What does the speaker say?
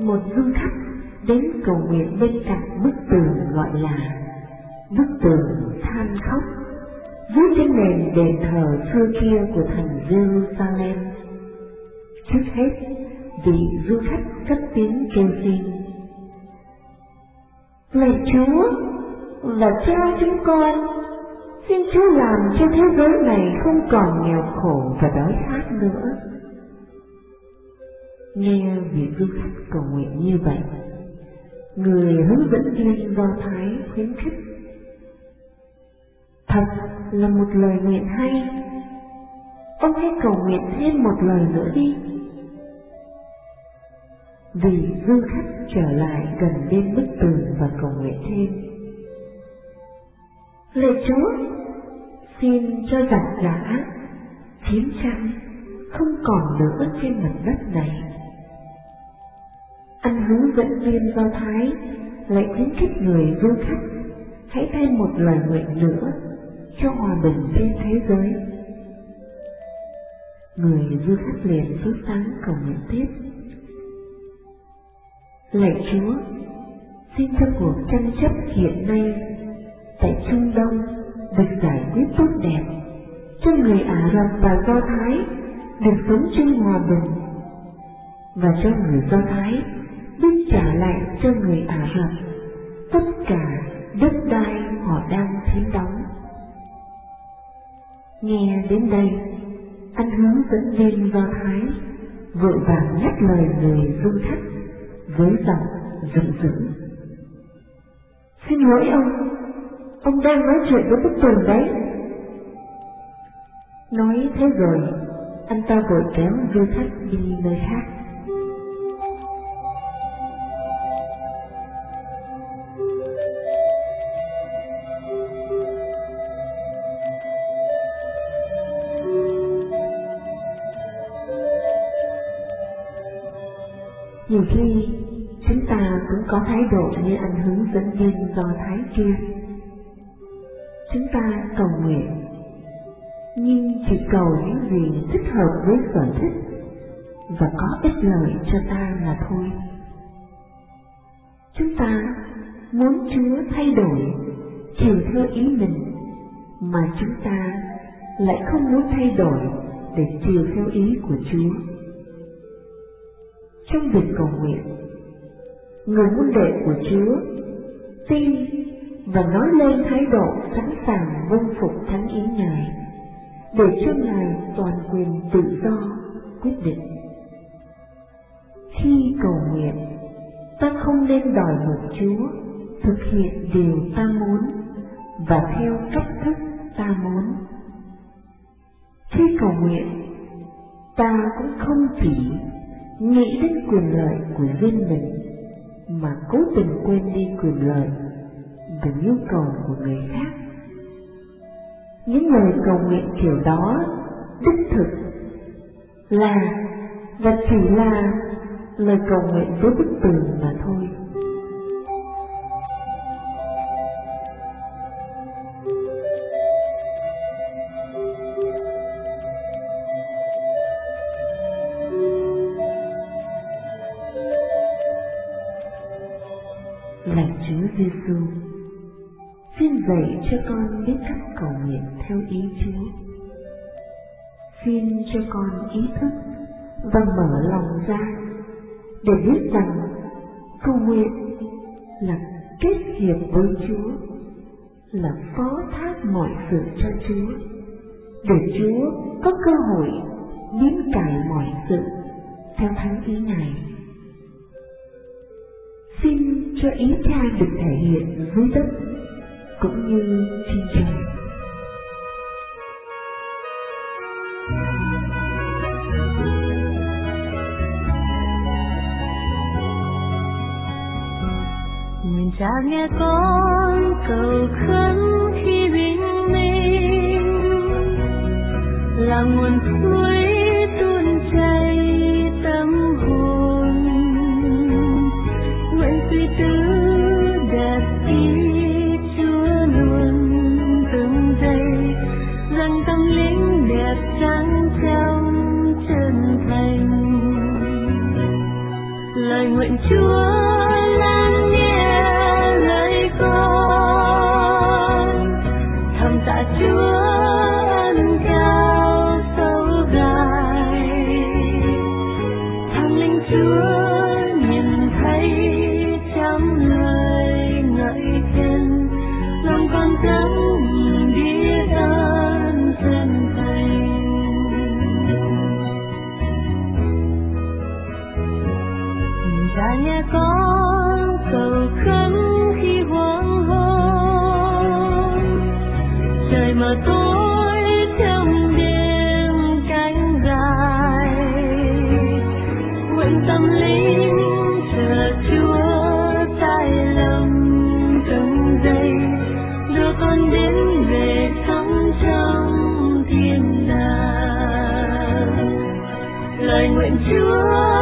một du khách đến cầu nguyện bên cạnh bức tường gọi là bức tường than khóc, dưới trên nền đền thờ xưa kia của thành Jerusalem. Trước hết, vị du khách cất tiếng kêu xin: Lạy Chúa và Cha chúng con, xin Chúa làm cho thế giới này không còn nghèo khổ và đói khát nữa. Nghe vị du khách cầu nguyện như vậy, người hướng dẫn viên Do Thái khuyến khích: Thật là một lời nguyện hay, ông hãy cầu nguyện thêm một lời nữa đi. Vị du khách trở lại gần bên bức tường và cầu nguyện thêm: Lạy Chúa, xin cho giặc giã, chiến tranh không còn nữa trên mặt đất này. Anh hướng dẫn viên Do Thái lại khuyến khích người du khách hãy thêm một lời nguyện nữa cho hòa bình trên thế giới. Người du khách liền sốt sắng cầu nguyện tiếp: Lạy Chúa, xin cho cuộc tranh chấp hiện nay tại Trung Đông được giải quyết tốt đẹp, cho người Ả Rập và Do Thái được sống chung hòa bình, và cho người Do Thái biết trả lại cho người Ả Rập tất cả đất đai họ đang chiếm đóng. Nghe đến đây, anh hướng dẫn viên Do Thái vội vàng nhắc lời người du khách với giọng giận dữ: Xin lỗi ông đang nói chuyện với bức tường đấy. Nói thế rồi, anh ta vội kéo du khách đi nơi khác. Nhiều khi chúng ta cũng có thái độ như anh hướng dẫn viên Do Thái kia. Chúng ta cầu nguyện, nhưng chỉ cầu những gì thích hợp với sở thích và có ích lợi cho ta là thôi. Chúng ta muốn Chúa thay đổi, chiều theo ý mình, mà chúng ta lại không muốn thay đổi để chiều theo ý của Chúa. Trong việc cầu nguyện, người môn đệ của Chúa tin và nói lên thái độ sẵn sàng vâng phục thánh ý Ngài, để cho Ngài toàn quyền tự do quyết định. Khi cầu nguyện, ta không nên đòi một Chúa thực hiện điều ta muốn và theo cách thức ta muốn. Khi cầu nguyện, ta cũng không chỉ nghĩ đến quyền lợi của riêng mình, mà cố tình quên đi quyền lợi và nhu cầu của người khác. Những lời cầu nguyện kiểu đó đích thực là và chỉ là lời cầu nguyện với bức tường mà thôi. Lạy Chúa Giêsu, xin dạy cho con biết cách cầu nguyện theo ý Chúa. Xin cho con ý thức và mở lòng ra để biết rằng cầu nguyện là kết hiệp với Chúa, là phó thác mọi sự cho Chúa, để Chúa có cơ hội biến cải mọi sự theo thánh ý Ngài. Xin cho ý Cha được thể hiện dưới đất cũng như trên trời. Nguyện Cha nghe con cầu khấn khi bình minh, là nguồn suối tuôn chảy tâm hồn. Nguyện suy tư đẹp ý Chúa luôn từng giây, rằng tâm linh đẹp trắng trong chân thành. Lời nguyện nguyện Chúa lắng nghe lời con, thầm tạ Chúa ân cao sâu dài. Thánh linh Chúa nhìn thấy trăm lời ngợi khen, lòng con dâng biết ơn chân thành. Cha nghe con cầu khấn khi hoang hôn, trời mờ tối trong đêm cánh dài. Nguyện tâm linh chờ Chúa tại lòng từng giây, đưa con đến về sống trong thiên đàng. Lời nguyện Chúa